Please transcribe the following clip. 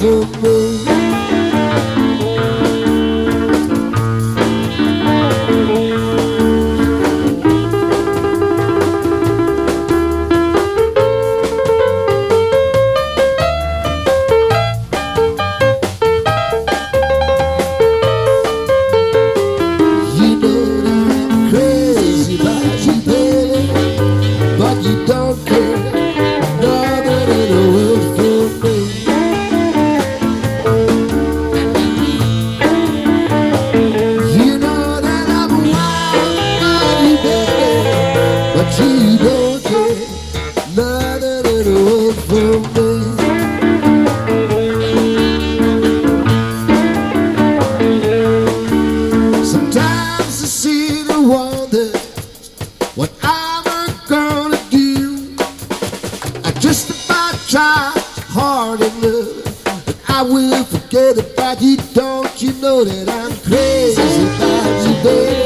for me. You don't care, nothing in the world for me. You know that I'm wild for you, baby, but you don't care, nothing in the world for me. Sometimes I sit and wonder what I'm gonna do. I just about tried hard enough, but I will forget about you. Don't you know that I'm crazy about you, baby?